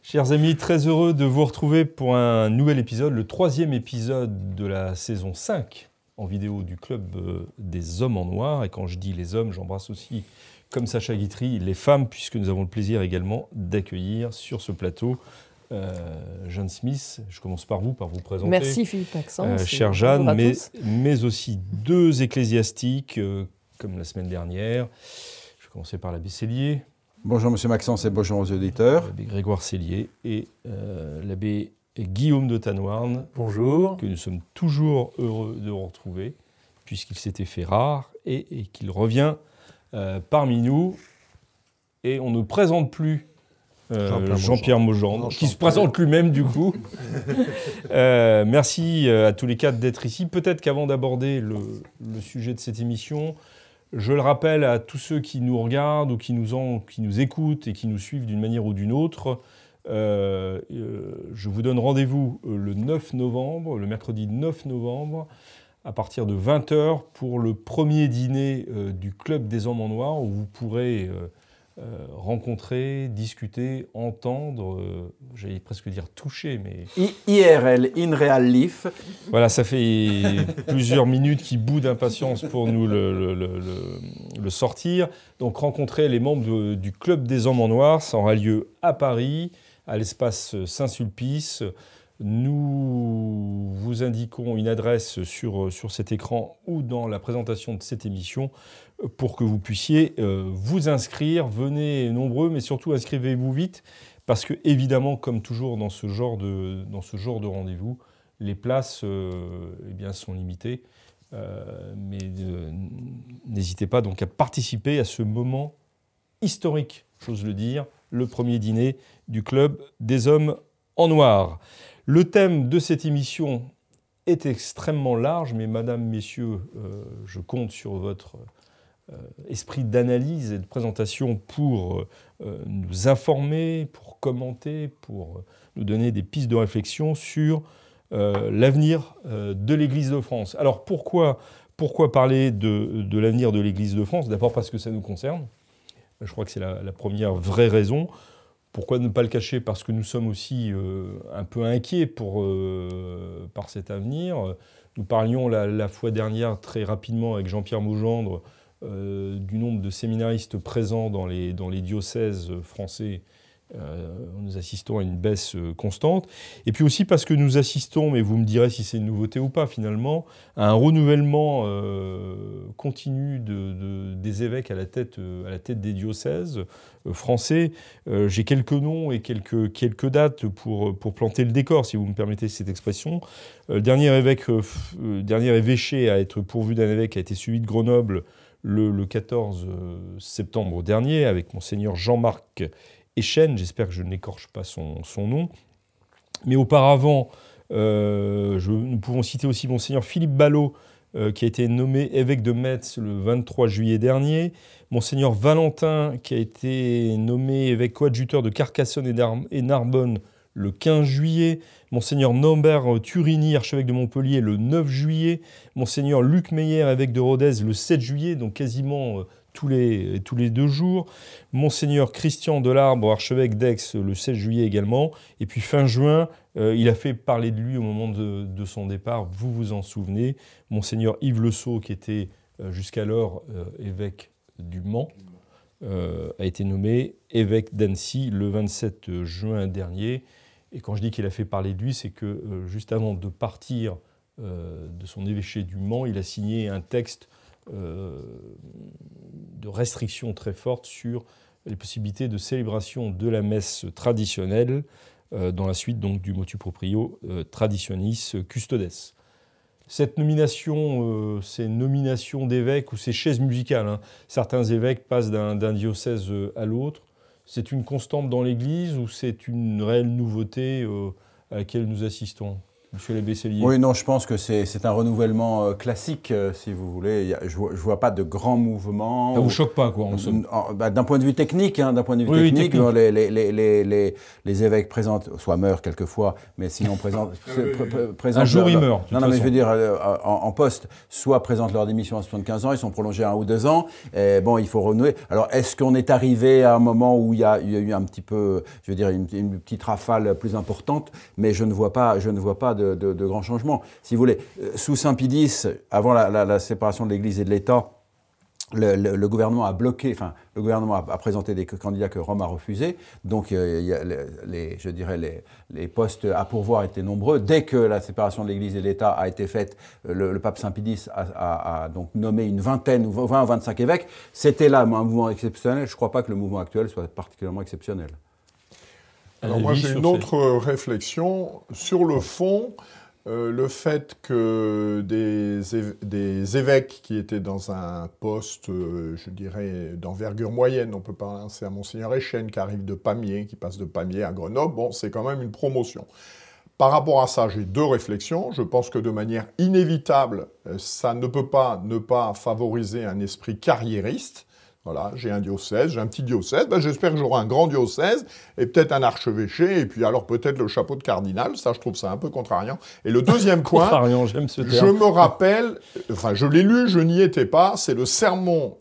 Chers amis, très heureux de vous retrouver pour un nouvel épisode, le 3e épisode de la saison 5 en vidéo du Club des Hommes en Noir. Et quand je dis les hommes, j'embrasse aussi, comme Sacha Guitry, les femmes, puisque nous avons le plaisir également d'accueillir sur ce plateau Jeanne Smith. Je commence par vous présenter. Merci Philippe Maxence. Chère Jeanne, mais aussi deux ecclésiastiques, comme la semaine dernière. Je vais commencer par l'abbé Cellier. Bonjour Monsieur Maxence et bonjour aux auditeurs. L'abbé Grégoire Cellier et l'abbé Guillaume de Tanouarn. Bonjour. Que nous sommes toujours heureux de retrouver, puisqu'il s'était fait rare et qu'il revient parmi nous. Et on ne présente plus Jean-Pierre Maugendre, qui se présente lui-même du coup. Merci à tous les quatre d'être ici. Peut-être qu'avant d'aborder le sujet de cette émission, je le rappelle à tous ceux qui nous regardent ou qui nous écoutent et qui nous suivent d'une manière ou d'une autre, je vous donne rendez-vous le 9 novembre, le mercredi 9 novembre, à partir de 20h pour le premier dîner du Club des Hommes en Noir, où vous pourrez rencontrer, discuter, entendre, j'allais presque dire toucher, mais... IRL, in real life. Voilà, ça fait plusieurs minutes qui bout d'impatience pour nous le sortir. Donc rencontrer les membres du Club des Hommes en Noir, ça aura lieu à Paris, à l'espace Saint-Sulpice. Nous vous indiquons une adresse sur cet écran ou dans la présentation de cette émission pour que vous puissiez vous inscrire. Venez nombreux, mais surtout inscrivez-vous vite parce que, évidemment, comme toujours dans ce genre de rendez-vous, les places sont limitées. Mais n'hésitez pas donc à participer à ce moment historique, j'ose le dire, le premier dîner du Club des Hommes en Noir. Le thème de cette émission est extrêmement large, mais madame, messieurs, je compte sur votre esprit d'analyse et de présentation pour nous informer, pour commenter, pour nous donner des pistes de réflexion sur l'avenir de l'Église de France. Alors pourquoi parler de l'avenir de l'Église de France ? D'abord parce que ça nous concerne. Je crois que c'est la première vraie raison. Pourquoi ne pas le cacher ? Parce que nous sommes aussi un peu inquiets par cet avenir. Nous parlions la fois dernière très rapidement avec Jean-Pierre Maugendre du nombre de séminaristes présents dans les diocèses français. Nous assistons à une baisse constante. Et puis aussi parce que nous assistons, mais vous me direz si c'est une nouveauté ou pas finalement, à un renouvellement continu des évêques à la tête des diocèses français. J'ai quelques noms et quelques dates pour planter le décor, si vous me permettez cette expression. Le dernier évêché à être pourvu d'un évêque a été celui de Grenoble le 14 septembre dernier, avec monseigneur Jean-Marc Echen, j'espère que je n'écorche pas son nom. Mais auparavant, nous pouvons citer aussi monseigneur Philippe Ballot, qui a été nommé évêque de Metz le 23 juillet dernier, monseigneur Valentin, qui a été nommé évêque coadjuteur de Carcassonne et Narbonne le 15 juillet, monseigneur Norbert Turini, archevêque de Montpellier, le 9 juillet, monseigneur Luc Meyer, évêque de Rodez, le 7 juillet, donc quasiment tous les 2 jours, monseigneur Christian Delarbre, archevêque d'Aix, le 16 juillet également, et puis fin juin, il a fait parler de lui au moment de son départ, vous vous en souvenez, monseigneur Yves Le Sceau, qui était jusqu'alors évêque du Mans, a été nommé évêque d'Annecy le 27 juin dernier. Et quand je dis qu'il a fait parler de lui, c'est que juste avant de partir de son évêché du Mans, il a signé un texte de restriction très forte sur les possibilités de célébration de la messe traditionnelle dans la suite donc, du motu proprio Traditionis Custodes. Cette nomination, ces nominations d'évêques ou ces chaises musicales, certains évêques passent d'un diocèse à l'autre. C'est une constante dans l'Église ou c'est une réelle nouveauté à laquelle nous assistons ? Monsieur l'abbé Sellier? Oui, non, je pense que c'est un renouvellement classique, si vous voulez. Je ne vois pas de grands mouvements. Ça ne vous choque pas, quoi, en somme? D'un point de vue technique, Oui, technique. Les évêques présentent, soit meurent quelquefois, mais sinon présentent un jour, ils meurent. Non, mais je veux dire, en poste, soit présentent leur démission à 75 ans, ils sont prolongés 1 ou 2 ans, et bon, il faut renouer. Alors, est-ce qu'on est arrivé à un moment où il y a eu un petit peu, je veux dire, une petite rafale plus importante, mais je ne vois pas de grands changements. Si vous voulez, sous Saint-Pie X, avant la séparation de l'Église et de l'État, le gouvernement a bloqué, enfin, le gouvernement a présenté des candidats que Rome a refusés, donc je dirais les postes à pourvoir étaient nombreux. Dès que la séparation de l'Église et de l'État a été faite, le pape Saint-Pie X a donc nommé une vingtaine ou 20 ou 25 évêques. C'était là un mouvement exceptionnel. Je ne crois pas que le mouvement actuel soit particulièrement exceptionnel. Alors moi j'ai une autre réflexion. Sur le fond, le fait que des évêques qui étaient dans un poste, je dirais, d'envergure moyenne, on peut penser à Monseigneur Echenne qui arrive de Pamiers, qui passe de Pamiers à Grenoble, bon, c'est quand même une promotion. Par rapport à ça, j'ai 2 réflexions. Je pense que de manière inévitable, ça ne peut pas ne pas favoriser un esprit carriériste. Voilà, j'ai un diocèse, j'ai un petit diocèse, j'espère que j'aurai un grand diocèse, et peut-être un archevêché, et puis alors peut-être le chapeau de cardinal, ça je trouve ça un peu contrariant. Et le deuxième point, contrariant, j'aime ce terme. Je me rappelle, enfin je l'ai lu, je n'y étais pas, c'est le sermon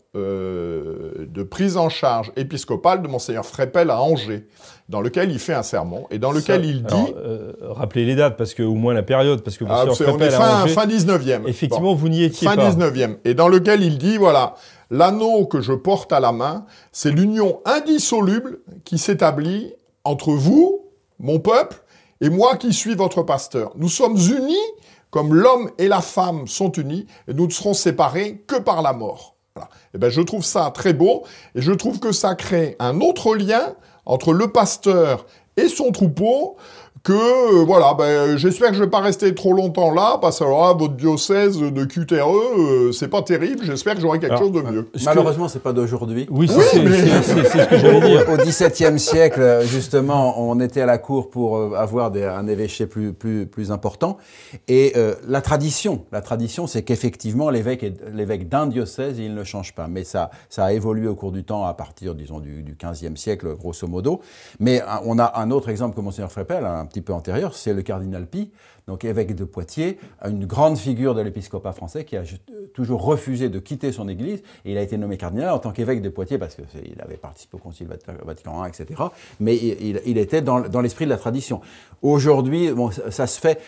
de prise en charge épiscopale de Monseigneur Freppel à Angers, dans lequel il fait un sermon, et dans lequel il dit... rappelez les dates, parce que, au moins la période, parce que Monseigneur Freppel à Angers... fin 19e. Effectivement, vous n'y étiez pas. Fin 19e, et dans lequel il dit, voilà... L'anneau que je porte à la main, c'est l'union indissoluble qui s'établit entre vous, mon peuple, et moi qui suis votre pasteur. Nous sommes unis comme l'homme et la femme sont unis, et nous ne serons séparés que par la mort. Voilà. Et je trouve ça très beau, et je trouve que ça crée un autre lien entre le pasteur et son troupeau, que, j'espère que je ne vais pas rester trop longtemps là, parce que alors, votre diocèse de QTRE, c'est pas terrible, j'espère que j'aurai quelque chose de mieux. Malheureusement, c'est pas d'aujourd'hui. Oui, c'est ce que j'allais dire. Au XVIIe siècle, justement, on était à la cour pour avoir un évêché plus important. Et la tradition, c'est qu'effectivement, l'évêque d'un diocèse, il ne change pas. Mais ça a évolué au cours du temps, à partir, disons, du XVe siècle, grosso modo. Mais on a un autre exemple que Monseigneur Freppel, un petit peu antérieur, c'est le cardinal Pie, donc évêque de Poitiers, une grande figure de l'épiscopat français qui a toujours refusé de quitter son église, et il a été nommé cardinal en tant qu'évêque de Poitiers parce qu'il avait participé au Concile Vatican I, etc. Mais il était dans l'esprit de la tradition. Aujourd'hui, bon, ça se fait...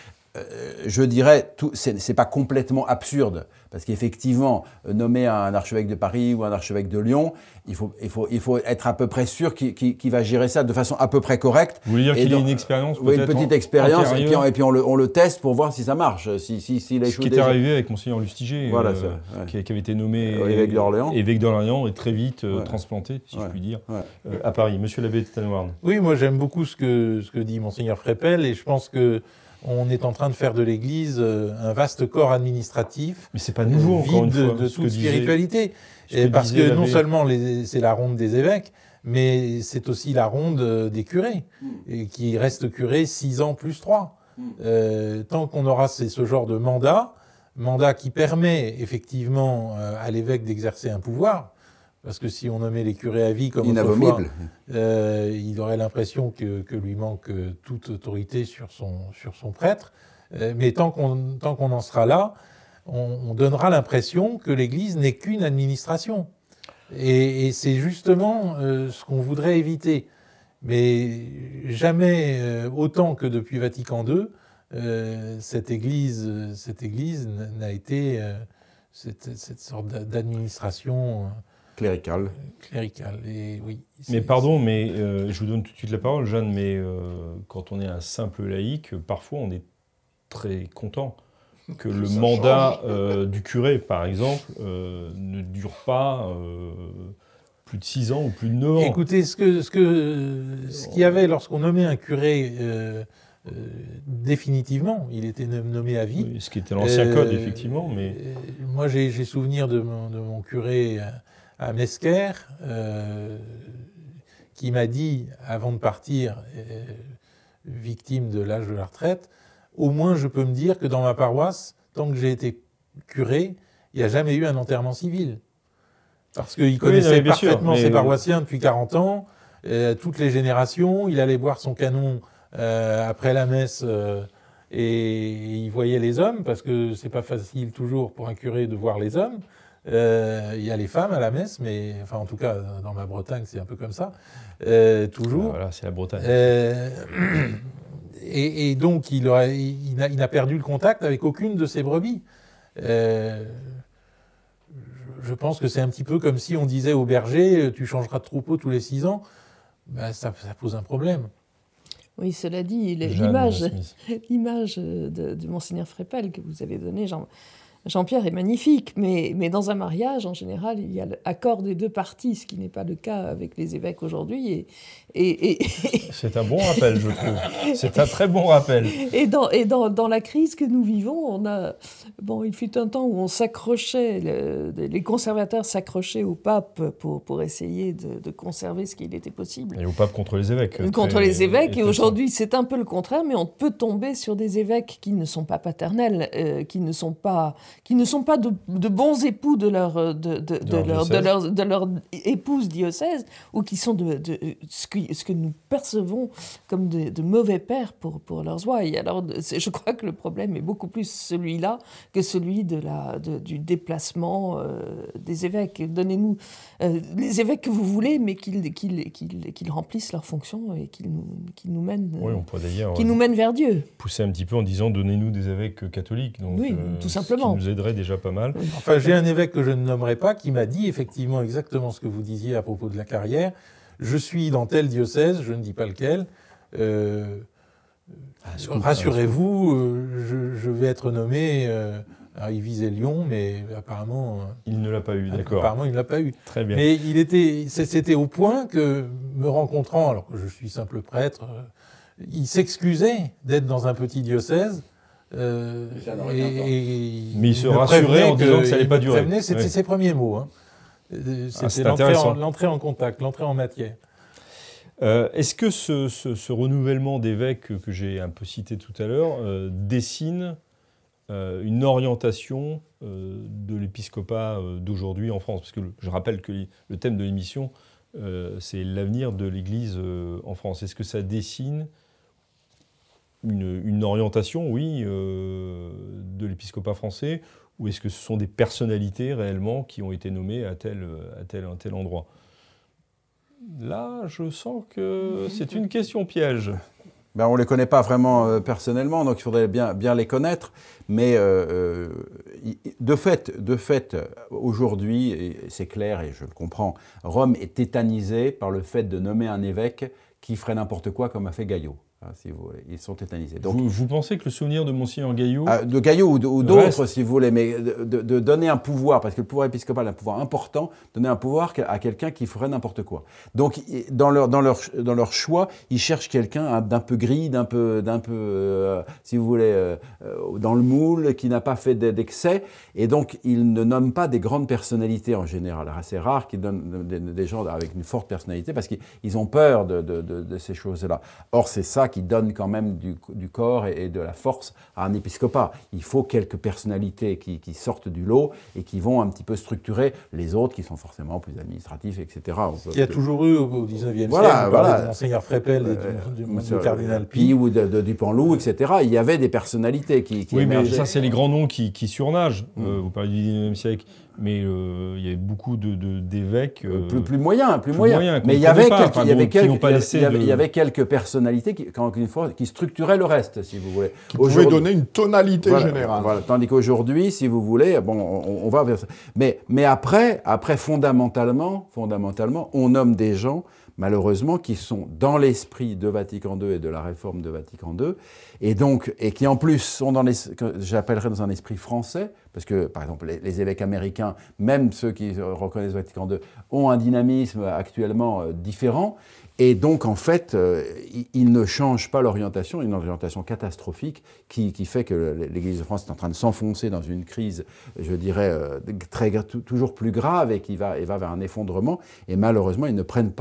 je dirais, c'est pas complètement absurde, parce qu'effectivement, nommer un archevêque de Paris ou un archevêque de Lyon, il faut être à peu près sûr qu'il va gérer ça de façon à peu près correcte. Vous voulez dire qu'il a une expérience peut-être? Oui, une petite expérience, et puis on le teste pour voir si ça marche. Ce qui est arrivé avec Monseigneur Lustiger, voilà, qui avait été nommé évêque d'Orléans et très vite transplanté, si je puis dire, à Paris. Monsieur l'abbé Tannenwald. Oui, moi j'aime beaucoup ce que dit Monseigneur Freppel, et je pense que on est en train de faire de l'Église un vaste corps administratif, mais c'est pas nouveau, encore une fois, de toute spiritualité. Parce que non seulement c'est la ronde des évêques, mais c'est aussi la ronde des curés, et qui restent curés 6 ans plus 3. Tant qu'on aura ce genre de mandat qui permet effectivement à l'évêque d'exercer un pouvoir, parce que si on nommait les curés à vie comme autrefois, il aurait l'impression que lui manque toute autorité sur son prêtre. Mais tant qu'on en sera là, on donnera l'impression que l'Église n'est qu'une administration. Et c'est justement ce qu'on voudrait éviter. Mais jamais autant que depuis Vatican II, cette Église n'a été cette sorte d'administration... cléricale. Et oui. Mais pardon, mais je vous donne tout de suite la parole, Jeanne, mais quand on est un simple laïc, parfois on est très content que le mandat du curé, par exemple, ne dure pas plus de 6 ans ou plus de 9 ans. Écoutez, ce qu'il y avait lorsqu'on nommait un curé définitivement, il était nommé à vie. Oui, ce qui était l'ancien code, effectivement. Mais... moi, j'ai souvenir de mon curé à Mesquer, qui m'a dit, avant de partir, victime de l'âge de la retraite, au moins je peux me dire que dans ma paroisse, tant que j'ai été curé, il n'y a jamais eu un enterrement civil. Parce qu'il connaissait parfaitement ses paroissiens depuis 40 ans, toutes les générations, il allait boire son canon après la messe et il voyait les hommes, parce que c'est pas facile toujours pour un curé de voir les hommes. Il y a les femmes à la messe, mais enfin en tout cas dans ma Bretagne c'est un peu comme ça, toujours. Voilà, c'est la Bretagne. Et donc il n'a perdu le contact avec aucune de ses brebis. Je pense que c'est un petit peu comme si on disait au berger, tu changeras de troupeau tous les 6 ans. Ben, ça pose un problème. Oui, cela dit, l'image de Monseigneur Freppel que vous avez donnée, Jean-Pierre, est magnifique, mais dans un mariage, en général, il y a l'accord des deux parties, ce qui n'est pas le cas avec les évêques aujourd'hui. C'est un bon rappel, je trouve. C'est un très bon rappel. Et dans la crise que nous vivons, il fut un temps où on s'accrochait, les conservateurs s'accrochaient au pape pour essayer de conserver ce qu'il était possible. Et au pape contre les évêques. Et aujourd'hui, c'est un peu le contraire, mais on peut tomber sur des évêques qui ne sont pas paternels, qui ne sont pas de bons époux de leur épouse diocèse, ou qui sont ce que nous percevons comme de mauvais pères pour leurs ouailles. Alors, je crois que le problème est beaucoup plus celui-là que celui du déplacement des évêques. Donnez-nous les évêques que vous voulez, mais qu'ils remplissent leur fonction et qu'ils nous mènent, nous mènent vers Dieu. Pousser un petit peu en disant donnez-nous des évêques catholiques. Donc, oui, tout simplement. Nous aiderait déjà pas mal. Enfin, j'ai un évêque que je ne nommerai pas qui m'a dit effectivement exactement ce que vous disiez à propos de la carrière. Je suis dans tel diocèse, je ne dis pas lequel. Rassurez-vous, je vais être nommé. Il visait Lyon, mais apparemment il ne l'a pas eu. D'accord. Apparemment, il ne l'a pas eu. Très bien. Mais c'était au point que, me rencontrant, alors que je suis simple prêtre, il s'excusait d'être dans un petit diocèse. Mais il se rassurait en disant que ça n'allait pas durer. C'était ses premiers mots. Hein. C'était l'entrée en contact, l'entrée en matière. Est-ce que ce renouvellement d'évêques que j'ai un peu cité tout à l'heure dessine une orientation de l'épiscopat d'aujourd'hui en France? Parce que je rappelle que le thème de l'émission, c'est l'avenir de l'Église en France. Est-ce que ça dessine une orientation, oui, de l'épiscopat français, ou est-ce que ce sont des personnalités réellement qui ont été nommées à tel endroit? Là, je sens que c'est une question piège. On ne les connaît pas vraiment personnellement, donc il faudrait bien les connaître. Mais de fait, aujourd'hui, et c'est clair et je le comprends, Rome est tétanisée par le fait de nommer un évêque qui ferait n'importe quoi comme a fait Gaillot. Si vous voulez. Ils sont tétanisés. Donc, vous pensez que le souvenir de Monseigneur Gaillot... de Gaillot ou d'autres, si vous voulez, mais de donner un pouvoir, parce que le pouvoir épiscopal est un pouvoir important, donner un pouvoir à quelqu'un qui ferait n'importe quoi. Donc, dans leur choix, ils cherchent quelqu'un d'un peu gris, d'un peu si vous voulez, dans le moule, qui n'a pas fait d'excès, et donc ils ne nomment pas des grandes personnalités en général. C'est rare qu'ils donnent des gens avec une forte personnalité, parce qu'ils ont peur de ces choses-là. Or, c'est ça qui donne quand même du corps et de la force à un épiscopat. Il faut quelques personnalités qui sortent du lot et qui vont un petit peu structurer les autres qui sont forcément plus administratifs, etc. Il y a toujours eu au XIXe siècle, de Monseigneur Freppel et du cardinal Pie ou de Dupanloup, etc. Il y avait des personnalités qui émergeaient. Mais ça, c'est les grands noms qui surnagent. Vous parlez du XIXe siècle. Mais il y avait beaucoup d'évêques... plus moyens. Mais il y avait quelques personnalités qui structuraient le reste, si vous voulez. Qui pouvaient donner une tonalité générale. Voilà. Tandis qu'aujourd'hui, si vous voulez, on va vers ça. Mais après, fondamentalement, on nomme des gens, malheureusement, qui sont dans l'esprit de Vatican II et de la réforme de Vatican II, et qui en plus sont j'appellerais dans un esprit français, parce que, par exemple, les évêques américains, même ceux qui reconnaissent Vatican II, ont un dynamisme actuellement différent. Et donc, en fait, ils ne changent pas l'orientation, une orientation catastrophique qui fait que l'Église de France est en train de s'enfoncer dans une crise, je dirais, toujours plus grave et qui va vers un effondrement. Et malheureusement, ils ne prennent pas le taureau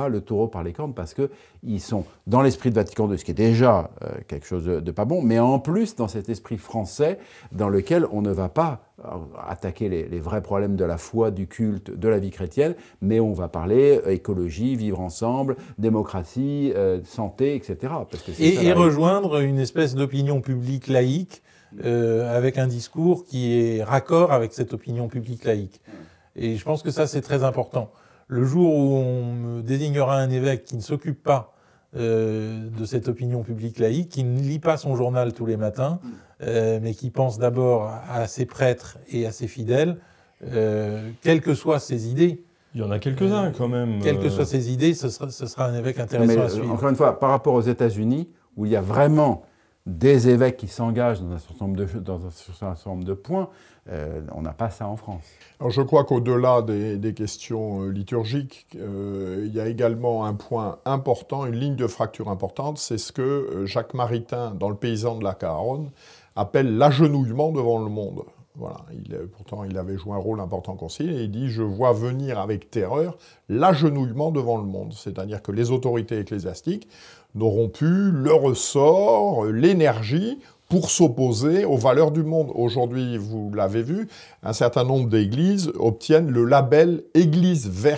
par les cornes parce qu'ils sont dans l'esprit de Vatican II, ce qui est déjà quelque chose de pas bon, mais en plus dans cet esprit français dans lequel on ne va pas attaquer les vrais problèmes de la foi, du culte, de la vie chrétienne, mais on va parler écologie, vivre ensemble, démocratie, santé, etc. Parce que et rejoindre une espèce d'opinion publique laïque avec un discours qui est raccord avec cette opinion publique laïque. Et je pense que ça, c'est très important. Le jour où on me désignera un évêque qui ne s'occupe pas de cette opinion publique laïque, qui ne lit pas son journal tous les matins, mais qui pense d'abord à ses prêtres et à ses fidèles, quelles que soient ses idées. Il y en a quelques-uns quand même. Quelles que soient ses idées, ce sera un évêque intéressant à suivre. Encore une fois, par rapport aux États-Unis, où il y a vraiment des évêques qui s'engagent dans un certain nombre de points, on n'a pas ça en France. Alors je crois qu'au-delà des questions liturgiques, il y a également un point important, une ligne de fracture importante, c'est ce que Jacques Maritain, dans Le Paysan de la Garonne, appelle l'agenouillement devant le monde. Voilà. Pourtant, il avait joué un rôle important au Concile, et il dit « Je vois venir avec terreur l'agenouillement devant le monde ». C'est-à-dire que les autorités ecclésiastiques n'auront plus le ressort, l'énergie pour s'opposer aux valeurs du monde. Aujourd'hui, vous l'avez vu, un certain nombre d'églises obtiennent le label « Église verte ».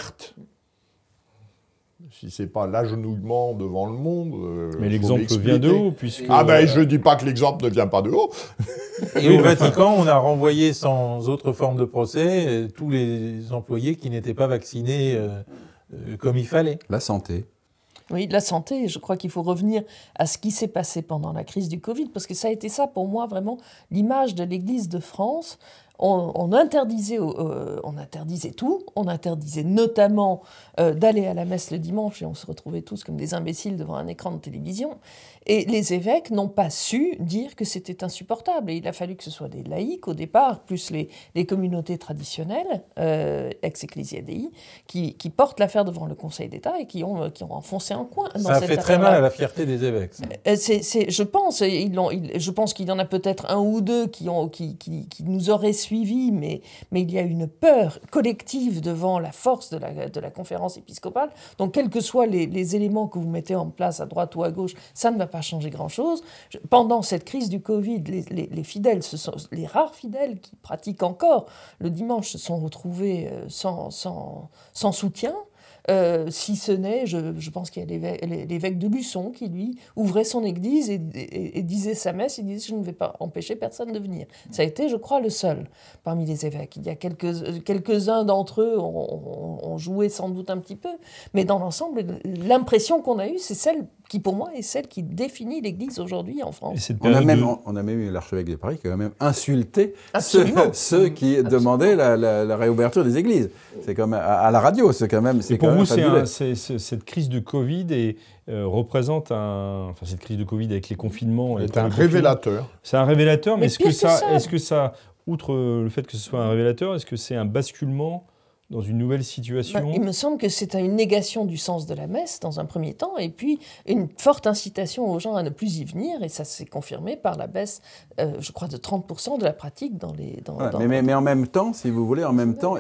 Si ce n'est pas l'agenouillement devant le monde... Mais l'exemple vient de haut, puisque... Ah ben, je ne dis pas que l'exemple ne vient pas de haut. Et au Vatican, on a renvoyé sans autre forme de procès tous les employés qui n'étaient pas vaccinés comme il fallait. La santé. Oui, la santé, je crois qu'il faut revenir à ce qui s'est passé pendant la crise du Covid, parce que ça a été ça, pour moi, vraiment, l'image de l'Église de France. On interdisait tout, on interdisait notamment d'aller à la messe le dimanche, et on se retrouvait tous comme des imbéciles devant un écran de télévision. Et les évêques n'ont pas su dire que c'était insupportable. Et il a fallu que ce soit des laïcs au départ, plus les communautés traditionnelles, ex-Ecclesia Dei, qui portent l'affaire devant le Conseil d'État et qui ont enfoncé un coin. Ça a fait très mal à la fierté des évêques. Je pense qu'il y en a peut-être un ou deux qui nous auraient suivis, mais il y a une peur collective devant la force de la conférence épiscopale. Donc, quels que soient les éléments que vous mettez en place à droite ou à gauche, ça ne va pas changer grand-chose. Pendant cette crise du Covid, les fidèles, les rares fidèles qui pratiquent encore le dimanche se sont retrouvés sans soutien. Si ce n'est, je pense qu'il y a l'évêque de Luçon qui, lui, ouvrait son église et disait sa messe, il disait « je ne vais pas empêcher personne de venir ». Ça a été, je crois, le seul parmi les évêques. Il y a quelques-uns d'entre eux ont joué sans doute un petit peu, mais dans l'ensemble, l'impression qu'on a eue, c'est celle qui, pour moi, est celle qui définit l'Église aujourd'hui en France. On a même eu l'archevêque de Paris qui a même insulté ceux qui demandaient la réouverture des églises. C'est comme à la radio, c'est quand même. Pour vous, cette crise de Covid représente cette crise de Covid avec les confinements. C'est un révélateur. C'est un révélateur, mais est-ce que ça, outre le fait que ce soit un révélateur, est-ce que c'est un basculement dans une nouvelle situation? Il me semble que c'est une négation du sens de la messe, dans un premier temps, et puis une forte incitation aux gens à ne plus y venir, et ça s'est confirmé par la baisse, je crois, de 30% de la pratique dans les... Mais en même temps, si vous voulez,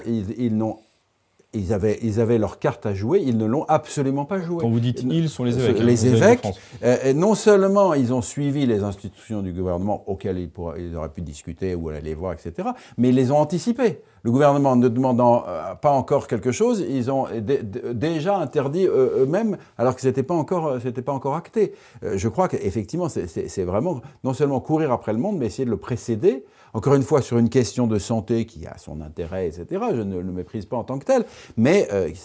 ils avaient leur carte à jouer, ils ne l'ont absolument pas jouée. Quand vous dites « ils », sont les évêques. Les évêques, non seulement ils ont suivi les institutions du gouvernement auxquelles ils auraient pu discuter ou aller les voir, etc., mais ils les ont anticipées. Le gouvernement ne demandant pas encore quelque chose, ils ont déjà interdit eux-mêmes, alors que c'était pas encore acté. Je crois qu'effectivement, c'est vraiment non seulement courir après le monde, mais essayer de le précéder. Encore une fois, sur une question de santé qui a son intérêt, etc., je ne le méprise pas en tant que tel, mais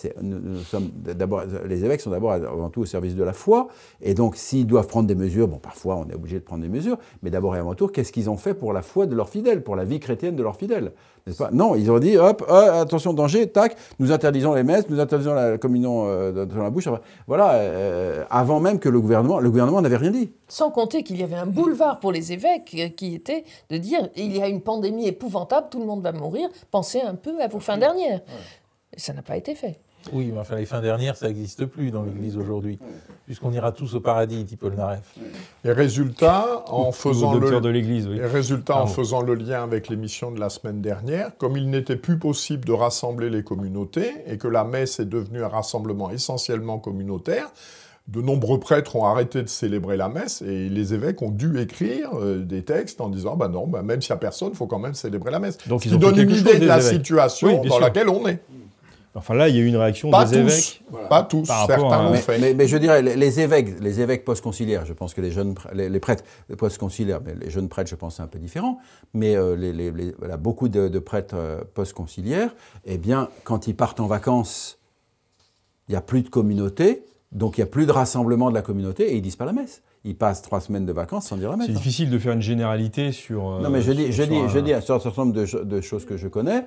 les évêques sont d'abord avant tout au service de la foi, et donc s'ils doivent prendre des mesures, parfois on est obligé de prendre des mesures, mais d'abord et avant tout, qu'est-ce qu'ils ont fait pour la foi de leurs fidèles, pour la vie chrétienne de leurs fidèles, n'est-ce pas ? Non, ils ont dit, attention, danger, tac, nous interdisons les messes, nous interdisons la communion dans la bouche, avant même que le gouvernement n'avait rien dit. Sans compter qu'il y avait un boulevard pour les évêques qui était de dire il y a une pandémie épouvantable, tout le monde va mourir, pensez un peu à vos fins dernières. Et ça n'a pas été fait. Oui, mais enfin, les fins dernières, ça n'existe plus dans l'Église aujourd'hui, puisqu'on ira tous au paradis, dit Polnareff. Et résultat, en faisant de l'Église, oui. en faisant le lien avec l'émission de la semaine dernière, comme il n'était plus possible de rassembler les communautés et que la messe est devenue un rassemblement essentiellement communautaire, de nombreux prêtres ont arrêté de célébrer la messe et les évêques ont dû écrire des textes en disant non, même s'il n'y a personne, il faut quand même célébrer la messe. Donc, ce qui donne une idée de la situation dans laquelle on est. Enfin là, il y a eu une réaction des évêques. Pas tous, certains l'ont fait. Mais je dirais, les évêques post-conciliaires, je pense que les prêtres post-conciliaires, mais les jeunes prêtres, je pense, c'est un peu différent, mais beaucoup de prêtres post-conciliaires, eh bien, quand ils partent en vacances, il n'y a plus de communauté, donc il n'y a plus de rassemblement de la communauté, et ils disent pas la messe. Ils passent 3 semaines de vacances sans dire la messe. C'est difficile de faire une généralité sur... non, mais je dis un certain nombre de choses que je connais.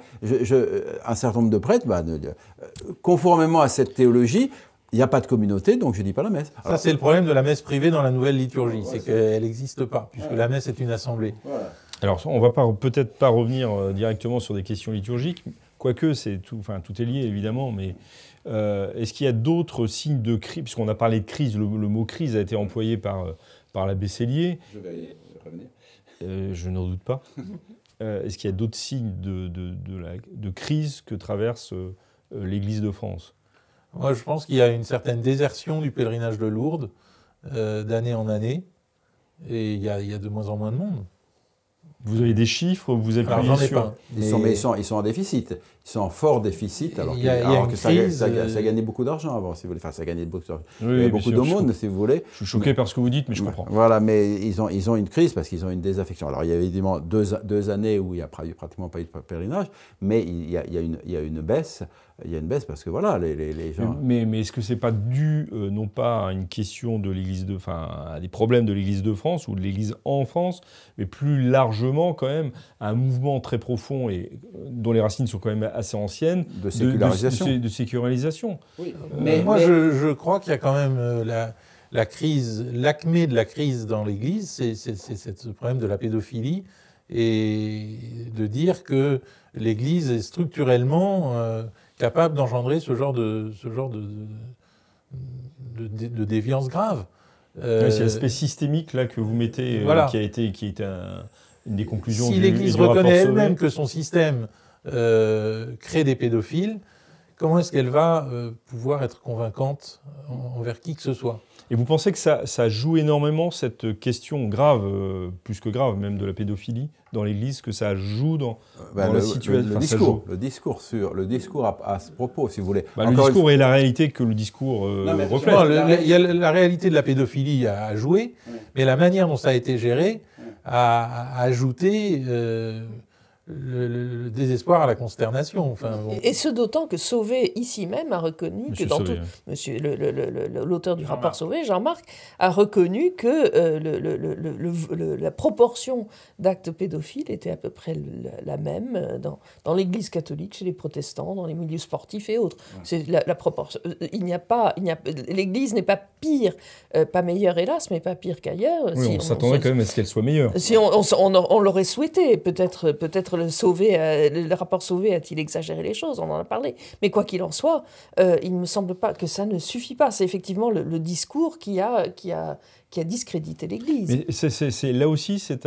Un certain nombre de prêtres, conformément à cette théologie, il n'y a pas de communauté, donc je ne dis pas la messe. Alors, ça, c'est le problème de la messe privée dans la nouvelle liturgie, c'est qu'elle n'existe pas, puisque la messe est une assemblée. Voilà. Alors, on ne va peut-être pas revenir directement sur des questions liturgiques, quoique tout est lié, évidemment, mais... est-ce qu'il y a d'autres signes de crise, puisqu'on a parlé de crise, le mot crise a été employé par l'abbé Sellier. Je vais revenir. Je n'en doute pas. Est-ce qu'il y a d'autres signes de crise que traverse l'Église de France ? Moi, je pense qu'il y a une certaine désertion du pèlerinage de Lourdes d'année en année, et il y a de moins en moins de monde. Vous avez des chiffres, vous appuyez sur... Ils sont en déficit. Ils sont en fort déficit, alors que ça gagnait beaucoup d'argent avant, si vous voulez. Enfin, ça gagnait beaucoup d'argent. Oui, il y avait beaucoup d'aumônes, si vous voulez. Je suis choqué par ce que vous dites, mais je comprends. Voilà, mais ils ont une crise parce qu'ils ont une désaffection. Alors, il y a évidemment deux années où il n'y a pratiquement pas eu de pèlerinage, mais il y a une baisse. Il y a une baisse parce que voilà, les gens... Mais est-ce que ce n'est pas dû, non pas à une question de l'Église à des problèmes de l'Église de France ou de l'Église en France, mais plus largement quand même à un mouvement très profond et dont les racines sont quand même assez anciennes de sécularisation. De sécularisation. Oui. Mais moi, je crois qu'il y a quand même la crise, l'acmé de la crise dans l'Église, c'est ce problème de la pédophilie et de dire que l'Église est structurellement capable d'engendrer ce genre de déviance grave. C'est l'aspect systémique là que vous mettez, voilà. qui a été une des conclusions si du l'Église reconnaît elle-même que son système crée des pédophiles, comment est-ce qu'elle va pouvoir être convaincante envers qui que ce soit ? Et vous pensez que ça joue énormément, cette question grave, plus que grave même, de la pédophilie dans l'Église, que ça joue dans la situation le discours à ce propos, si vous voulez. Le discours est la réalité que le discours reflète. Il y a la réalité de la pédophilie à jouer, mais la manière dont ça a été géré a ajouté... le désespoir à la consternation. Enfin, bon. Et ce d'autant que Sauvé, ici même, a reconnu que dans Sauvé, l'auteur du rapport Sauvé, Jean-Marc, a reconnu que la proportion d'actes pédophiles était à peu près la même dans l'Église catholique, chez les protestants, dans les milieux sportifs et autres. Ouais. C'est la proportion. L'Église n'est pas pire, pas meilleure hélas, mais pas pire qu'ailleurs. Oui, on s'attendrait quand même à ce qu'elle soit meilleure. Si on l'aurait souhaité, peut-être le rapport Sauvé a-t-il exagéré les choses, on en a parlé. Mais quoi qu'il en soit, il ne me semble pas que ça ne suffit pas. C'est effectivement le discours qui a discrédité l'Église. Mais là aussi, c'est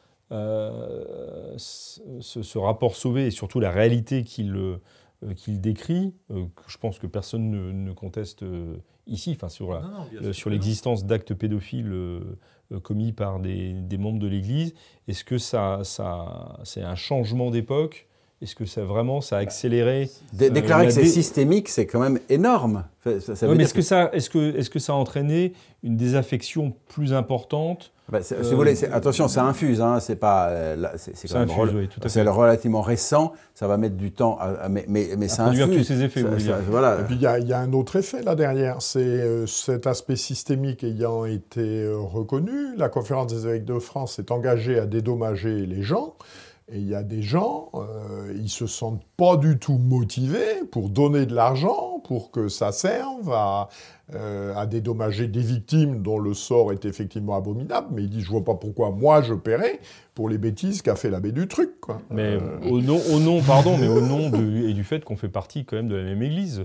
ce rapport Sauvé et surtout la réalité qu'il décrit, que je pense que personne ne conteste ici, sur l'existence d'actes pédophiles commis par des membres de l'Église. Est-ce que c'est un changement d'époque ? Est-ce que ça a accéléré Déclarer que c'est systémique, c'est quand même énorme. Mais est-ce que ça a entraîné une désaffection plus importante ? Si vous voulez, attention, ça infuse. Hein, c'est pas, c'est quand même relativement récent. Ça va mettre du temps, mais ça infuse. Tous ces effets. Voilà. Et puis il y a un autre effet là derrière. C'est cet aspect systémique ayant été reconnu. La Conférence des évêques de France s'est engagée à dédommager les gens. Et il y a des gens, ils ne se sentent pas du tout motivés pour donner de l'argent, pour que ça serve à dédommager des victimes dont le sort est effectivement abominable. Mais ils disent, je ne vois pas pourquoi moi je paierais pour les bêtises qu'a fait l'abbé du truc. Quoi. Mais au nom du fait qu'on fait partie quand même de la même Église.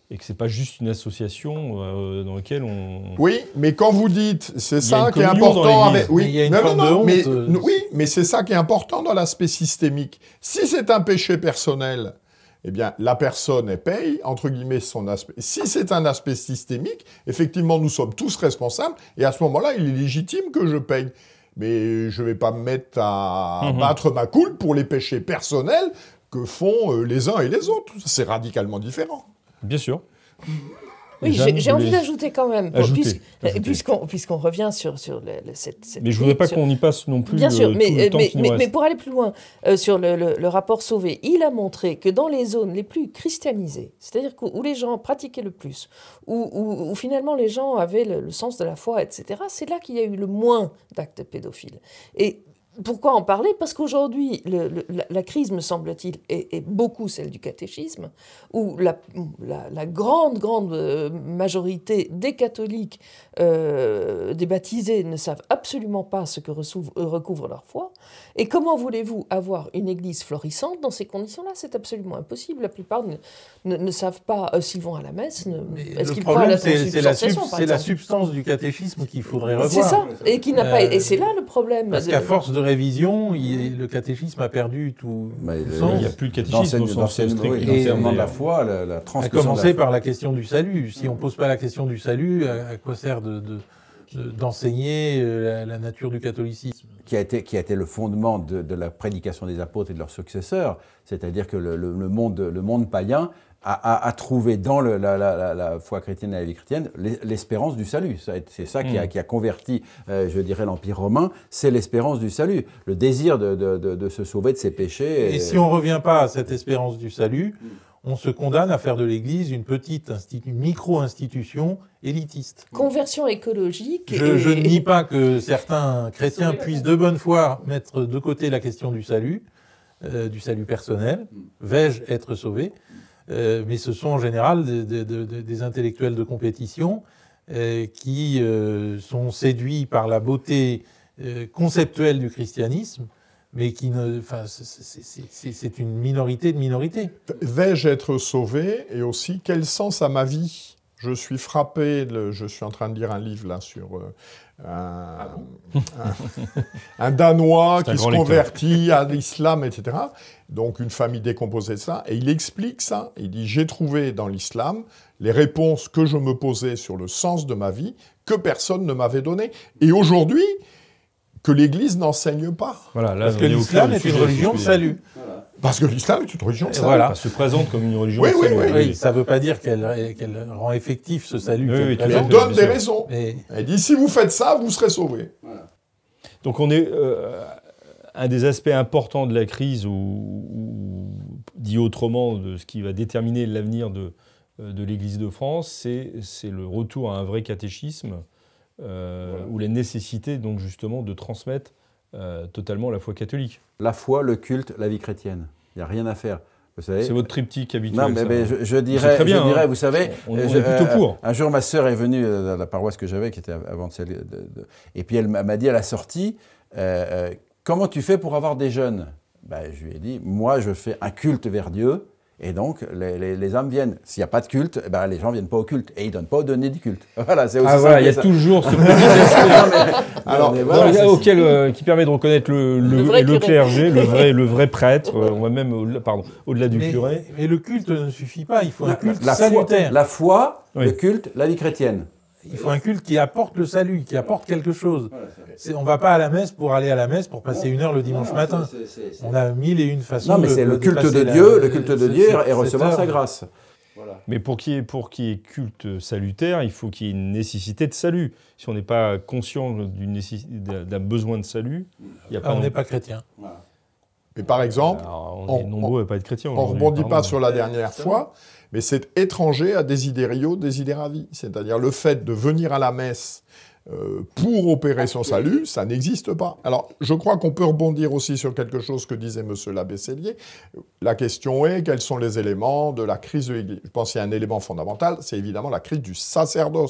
et que c'est pas juste une association dans laquelle on... Oui, mais quand vous dites, c'est ça qui est important... Oui, il y a une forme de honte. Oui, mais c'est ça qui est important dans l'aspect systémique. Si c'est un péché personnel, eh bien, la personne, elle paye, entre guillemets, son aspect. Si c'est un aspect systémique, effectivement, nous sommes tous responsables, et à ce moment-là, il est légitime que je paye. Mais je ne vais pas me mettre à battre ma coule pour les péchés personnels que font les uns et les autres. C'est radicalement différent. Bien sûr. Oui, j'ai envie d'ajouter quand même, puisqu'on revient sur cette mais je ne voudrais pas qu'on y passe non plus. Bien sûr, tout le temps qui nous reste. Mais pour aller plus loin, sur le rapport Sauvé, il a montré que dans les zones les plus christianisées, c'est-à-dire où les gens pratiquaient le plus, où finalement les gens avaient le sens de la foi, etc., c'est là qu'il y a eu le moins d'actes pédophiles. Et pourquoi en parler ? Parce qu'aujourd'hui, la crise, me semble-t-il, est beaucoup celle du catéchisme, où la grande majorité des catholiques, des baptisés, ne savent absolument pas ce que recouvre leur foi. Et comment voulez-vous avoir une église florissante dans ces conditions-là ? C'est absolument impossible. La plupart ne savent pas s'ils vont à la messe. Est-ce qu'ils croient à la consubstantiation, par exemple ? C'est la substance du catéchisme qu'il faudrait revoir. C'est ça, et qui n'a pas. Et c'est là le problème. Parce qu'à force de révision, le catéchisme a perdu tout sens. Il n'y a plus de catéchisme au sens strict. L'enseignement de la foi, la transmission. À commencer par la question du salut. Si on ne pose pas la question du salut, à quoi sert d'enseigner la nature du catholicisme ? Qui a été le fondement de la prédication des apôtres et de leurs successeurs, c'est-à-dire que le monde païen a trouvé dans la foi chrétienne et la vie chrétienne l'espérance du salut. C'est ça qui a converti, je dirais, l'Empire romain, c'est l'espérance du salut, le désir de se sauver de ses péchés. Et si on ne revient pas à cette espérance du salut, on se condamne à faire de l'Église une petite micro-institution élitiste. Conversion écologique. Je ne nie pas que certains chrétiens puissent de bonne foi mettre de côté la question du salut personnel. Vais-je être sauvé ? Mais ce sont en général des intellectuels de compétition qui sont séduits par la beauté conceptuelle du christianisme, mais qui ne, c'est une minorité de minorité. Vais-je être sauvé ? Et aussi, quel sens a ma vie ? Je suis frappé, je suis en train de lire un livre là sur un Danois qui se convertit à l'islam, etc. Donc une famille décomposée de ça. Et il explique ça. Il dit, j'ai trouvé dans l'islam les réponses que je me posais sur le sens de ma vie que personne ne m'avait donné. Et aujourd'hui, que l'Église n'enseigne pas. Voilà, là, parce que l'islam est une religion de salut. Voilà. Parce que l'islam est une religion de salut. Voilà. Elle se présente comme une religion de salut. Oui, ça ne veut pas dire qu'elle rend effectif ce salut. Elle donne des raisons. Elle dit, si vous faites ça, vous serez sauvés. Voilà. Donc on est... un des aspects importants de la crise, ou dit autrement, de ce qui va déterminer l'avenir de l'Église de France, c'est le retour à un vrai catéchisme, ou la nécessité donc justement de transmettre totalement la foi catholique. La foi, le culte, la vie chrétienne. Il n'y a rien à faire. Vous savez, c'est votre triptyque habituel. Non, mais je dirais, vous savez, on est plutôt pour. Un jour, ma sœur est venue dans la paroisse que j'avais, qui était avant celle et puis elle m'a dit à la sortie, comment tu fais pour avoir des jeunes ? Je lui ai dit, moi je fais un culte vers Dieu, et donc les âmes viennent. S'il n'y a pas de culte, les gens ne viennent pas au culte, et ils ne donnent pas au donner du culte. Voilà, c'est aussi ça. Voilà, il y a toujours ce petit qui permet de reconnaître le clergé, le vrai prêtre, on va même au-delà du curé. Mais le culte ne suffit pas, il faut un culte salutaire. La foi, le culte, la vie chrétienne. Il faut un culte qui apporte le salut, qui apporte quelque chose. On ne va pas à la messe pour aller à la messe, pour passer une heure le dimanche matin. On a 1001 façons de... Non, mais c'est le culte de Dieu, et recevoir sa grâce. Voilà. Mais pour qu'il y ait culte salutaire, il faut qu'il y ait une nécessité de salut. Si on n'est pas conscient d'un besoin de salut, il y a pas... on n'est pas chrétien. Voilà. Mais par exemple, on est nombreux à pas être chrétiens. On ne rebondit pas sur la dernière fois, mais c'est étranger à Desiderio Desideravi. C'est-à-dire le fait de venir à la messe pour opérer son salut, ça n'existe pas. Alors, je crois qu'on peut rebondir aussi sur quelque chose que disait M. l'abbé Sellier. La question est, quels sont les éléments de la crise de l'Église ? Je pense qu'il y a un élément fondamental, c'est évidemment la crise du sacerdoce.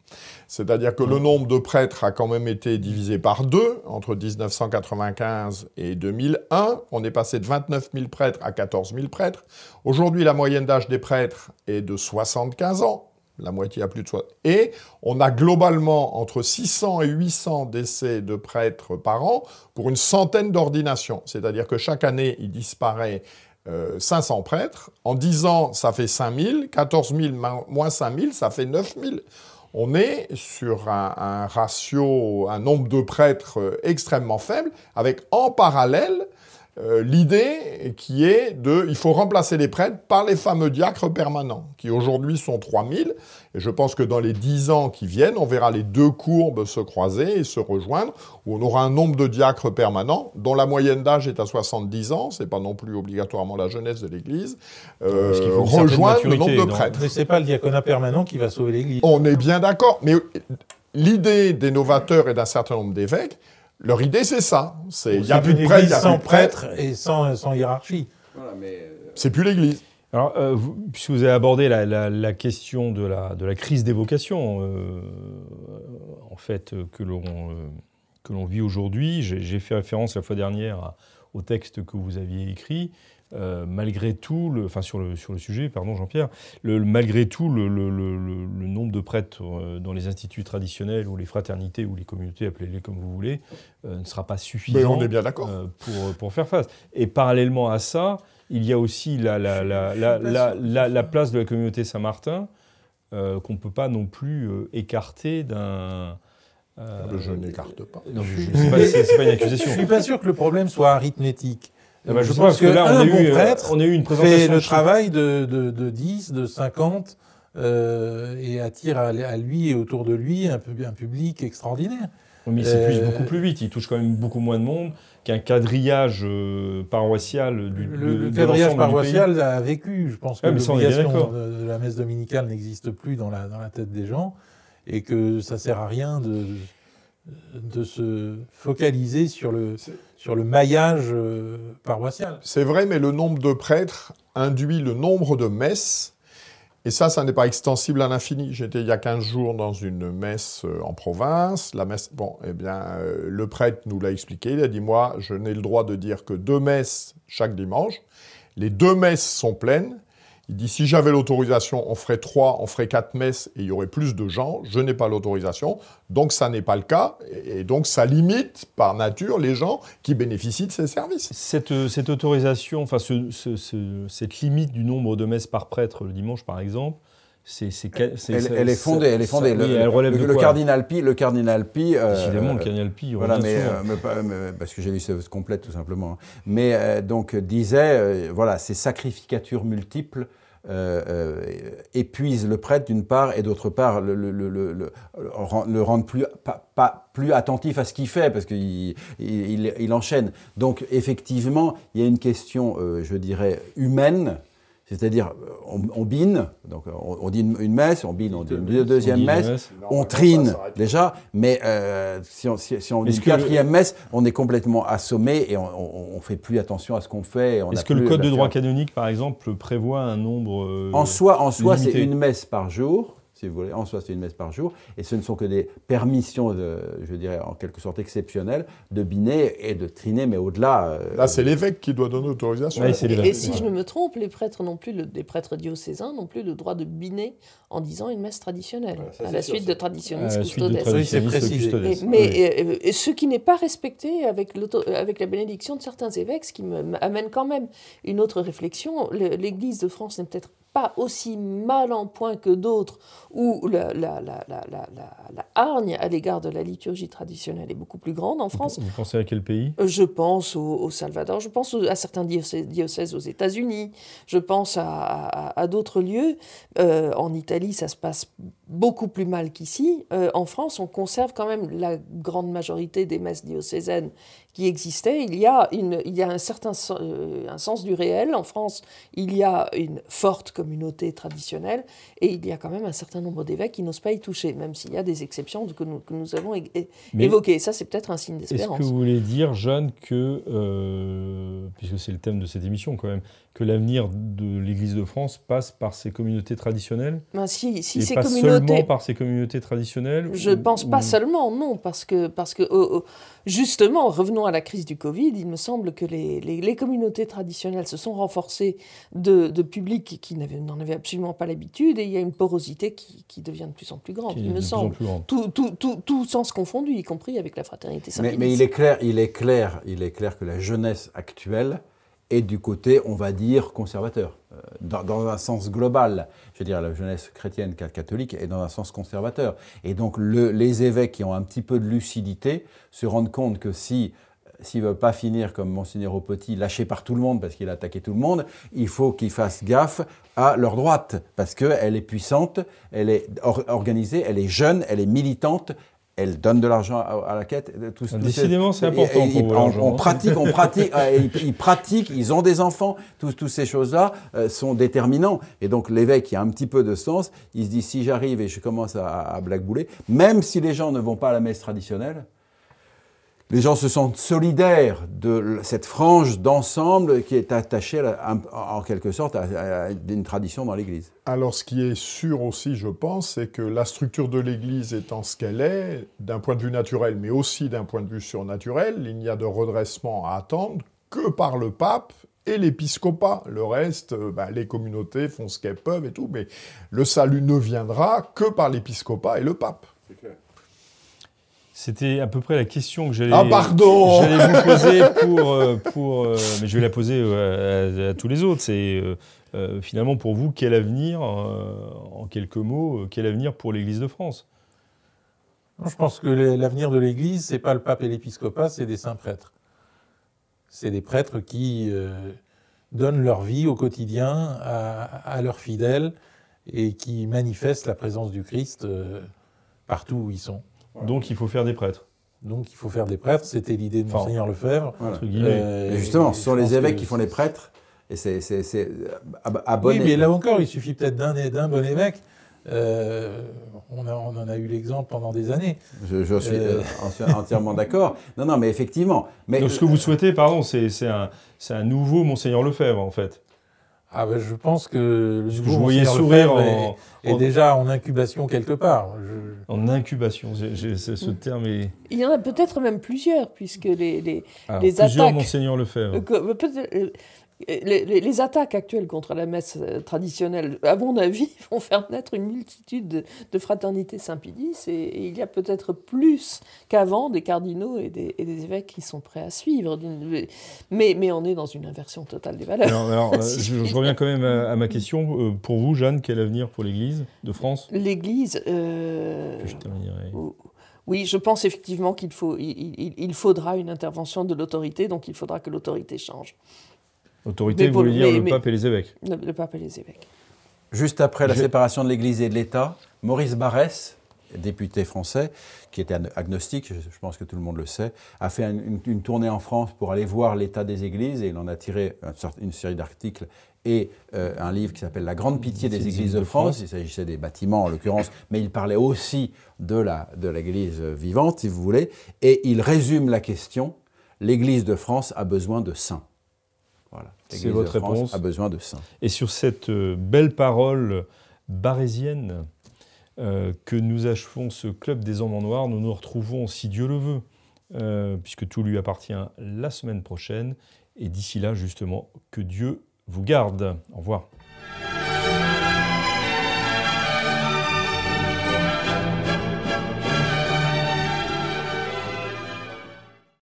C'est-à-dire que le nombre de prêtres a quand même été divisé par 2 entre 1995 et 2001. On est passé de 29 000 prêtres à 14 000 prêtres. Aujourd'hui, la moyenne d'âge des prêtres est de 75 ans. La moitié a plus de 60. Et on a globalement entre 600 et 800 décès de prêtres par an pour une centaine d'ordinations. C'est-à-dire que chaque année, il disparaît 500 prêtres. En 10 ans, ça fait 5 000. 14 000 moins 5 000, ça fait 9 000. On est sur un ratio, un nombre de prêtres extrêmement faible, avec en parallèle l'idée qui est il faut remplacer les prêtres par les fameux diacres permanents, qui aujourd'hui sont 3000. Et je pense que dans les 10 ans qui viennent, on verra les deux courbes se croiser et se rejoindre, où on aura un nombre de diacres permanents, dont la moyenne d'âge est à 70 ans, c'est pas non plus obligatoirement la jeunesse de l'Église, rejoindre le nombre de prêtres. Mais c'est pas le diaconat permanent qui va sauver l'Église. On est bien d'accord, mais l'idée des novateurs et d'un certain nombre d'évêques, leur idée, c'est ça. Il n'y a plus de prêtres, il y a sans plus de prêtres. et sans hiérarchie. Voilà, mais c'est plus l'Église. Alors, puisque vous avez abordé la question de la crise des vocations, en fait, que l'on vit aujourd'hui, j'ai fait référence la fois dernière au texte que vous aviez écrit. Malgré tout, sur le sujet, pardon Jean-Pierre, malgré tout, le nombre de prêtres dans les instituts traditionnels ou les fraternités ou les communautés, appelez-les comme vous voulez, ne sera pas suffisant. Mais on est bien d'accord. Pour faire face. Et parallèlement à ça, il y a aussi la place de la communauté Saint-Martin qu'on ne peut pas non plus écarter d'un... Je n'écarte pas. Non, c'est pas une accusation. Je ne suis pas sûr que le problème soit arithmétique. Je pense que là, on a eu une présentation. Fait le travail de 10, de 50, et attire à lui et autour de lui un public extraordinaire. Oui, mais il s'épuise beaucoup plus vite. Il touche quand même beaucoup moins de monde qu'un quadrillage paroissial le quadrillage paroissial a vécu. Je pense que l'obligation de la messe dominicale n'existe plus dans la tête des gens et que ça ne sert à rien de se focaliser sur le maillage paroissial. C'est vrai, mais le nombre de prêtres induit le nombre de messes, et ça n'est pas extensible à l'infini. J'étais il y a 15 jours dans une messe en province. La messe, le prêtre nous l'a expliqué. Il a dit, moi, je n'ai le droit de dire que 2 messes chaque dimanche. Les 2 messes sont pleines. Il dit, si j'avais l'autorisation, on ferait 3, on ferait 4 messes et il y aurait plus de gens. Je n'ai pas l'autorisation, donc ça n'est pas le cas. Et donc ça limite par nature les gens qui bénéficient de ces services. Cette autorisation, cette limite du nombre de messes par prêtre le dimanche, par exemple, elle est fondée. Elle relève de quoi ? Le cardinal Pi. Décidément, le cardinal Pi. Voilà, mais parce que j'ai lu cette complète tout simplement. Mais donc disait, ces sacrificatures multiples épuisent le prêtre d'une part et d'autre part le rendent plus attentif à ce qu'il fait parce qu'il enchaîne. Donc effectivement, il y a une question, je dirais, humaine. C'est-à-dire, on bine, donc on dit une messe, on bine, on dit une deuxième messe, on trine déjà, mais si on dit une quatrième messe, on est complètement assommé et on ne fait plus attention à ce qu'on fait. Est-ce que le Code de droit canonique, par exemple, prévoit un nombre En soi, c'est une messe par jour. Si vous voulez, en soi, c'est une messe par jour, et ce ne sont que des permissions, je dirais, en quelque sorte exceptionnelles, de biner et de triner, mais au-delà... Là, c'est l'évêque qui doit donner l'autorisation. Et si je ne me trompe, les prêtres diocésains n'ont plus le droit de biner en disant une messe traditionnelle, à la suite de traditionis custodes. Oui, c'est précisé. Mais ce qui n'est pas respecté avec la bénédiction de certains évêques, ce qui m'amène quand même une autre réflexion. L'Église de France n'est peut-être pas aussi mal en point que d'autres, où la hargne à l'égard de la liturgie traditionnelle est beaucoup plus grande en France. Vous pensez à quel pays ? Je pense au Salvador, je pense à certains diocèses aux États-Unis, je pense à d'autres lieux. En Italie, ça se passe beaucoup plus mal qu'ici. En France, on conserve quand même la grande majorité des messes diocésaines qui existaient. Il y a un certain un sens du réel. En France, il y a une forte communauté communautés traditionnelles, et il y a quand même un certain nombre d'évêques qui n'osent pas y toucher, même s'il y a des exceptions que nous avons évoquées. Ça, c'est peut-être un signe d'espérance. Est-ce que vous voulez dire, Jeanne, que, puisque c'est le thème de cette émission quand même, que l'avenir de l'Église de France passe par ces communautés traditionnelles ? Si et ces pas seulement par ces communautés traditionnelles ? Je ne pense pas seulement, non, parce que justement, revenons à la crise du Covid, il me semble que les communautés traditionnelles se sont renforcées de publics qui n'en avaient absolument pas l'habitude, et il y a une porosité qui devient de plus en plus grande, il me semble. Tout sens confondu, y compris avec la fraternité Saint-Pédis. Mais il est clair que la jeunesse actuelle est du côté, on va dire, conservateur, dans un sens global. Je veux dire, la jeunesse chrétienne catholique est dans un sens conservateur. Et donc, les évêques qui ont un petit peu de lucidité se rendent compte que s'ils ne veulent pas finir comme Monseigneur Aupetit, lâché par tout le monde parce qu'il a attaqué tout le monde, il faut qu'ils fassent gaffe à leur droite, parce qu'elle est puissante, elle est organisée, elle est jeune, elle est militante, elle donne de l'argent à la quête. Décidément, c'est important pour vous, l'argent. On pratique, ils pratiquent, ils ont des enfants. Toutes ces choses-là sont déterminants. Et donc, l'évêque qui a un petit peu de sens, il se dit, si j'arrive et je commence à blackbouler, même si les gens ne vont pas à la messe traditionnelle, les gens se sentent solidaires de cette frange d'ensemble qui est attachée en quelque sorte à une tradition dans l'Église. Alors, ce qui est sûr aussi, je pense, c'est que la structure de l'Église étant ce qu'elle est, d'un point de vue naturel, mais aussi d'un point de vue surnaturel, il n'y a de redressement à attendre que par le pape et l'épiscopat. Le reste, les communautés font ce qu'elles peuvent et tout, mais le salut ne viendra que par l'épiscopat et le pape. C'est clair. C'était à peu près la question que j'allais vous poser mais je vais la poser à tous les autres. C'est finalement pour vous, quel avenir, en quelques mots, quel avenir pour l'Église de France ? Je pense que l'avenir de l'Église, c'est pas le pape et l'épiscopat, c'est des saints prêtres. C'est des prêtres qui donnent leur vie au quotidien à leurs fidèles et qui manifestent la présence du Christ partout où ils sont. Donc il faut faire des prêtres. C'était l'idée de Monseigneur Lefebvre. Voilà. Et justement, ce sont les évêques qui font les prêtres, et c'est à bon Oui, mais là encore, il suffit peut-être d'un bon évêque. On en a eu l'exemple pendant des années. Je suis entièrement d'accord. Non, mais effectivement. Donc ce que vous souhaitez, c'est un nouveau Monseigneur Lefebvre, en fait. Je pense que le nouveau Monseigneur Lefebvre est déjà en incubation quelque part. En incubation, ce terme est... Il y en a peut-être même plusieurs, puisque les plusieurs attaques... Monseigneur Lefebvre. Les attaques actuelles contre la messe traditionnelle, à mon avis, vont faire naître une multitude de fraternités Saint-Pédis, et il y a peut-être plus qu'avant des cardinaux et des évêques qui sont prêts à suivre. Mais on est dans une inversion totale des valeurs. Alors, je reviens quand même à ma question. Pour vous, Jeanne, quel avenir pour l'Église de France ? L'Église... Que je terminerai. Oui, je pense effectivement qu'il faudra une intervention de l'autorité, donc il faudra que l'autorité change. L'autorité, vous voulez dire le pape et les évêques ? Le pape et les évêques. Juste après la séparation de l'Église et de l'État, Maurice Barrès, député français, qui était agnostique, je pense que tout le monde le sait, a fait une tournée en France pour aller voir l'état des églises, et il en a tiré une série d'articles et un livre qui s'appelle « La grande pitié des églises de France ». Il s'agissait des bâtiments en l'occurrence, mais il parlait aussi de l'église vivante, si vous voulez, et il résume la question « L'église de France a besoin de saints ». Voilà. C'est votre réponse. A besoin de saints. Et sur cette belle parole barésienne que nous achevons ce Club des Hommes en Noir, nous nous retrouvons, si Dieu le veut, puisque tout lui appartient, la semaine prochaine. Et d'ici là, justement, que Dieu vous garde. Au revoir.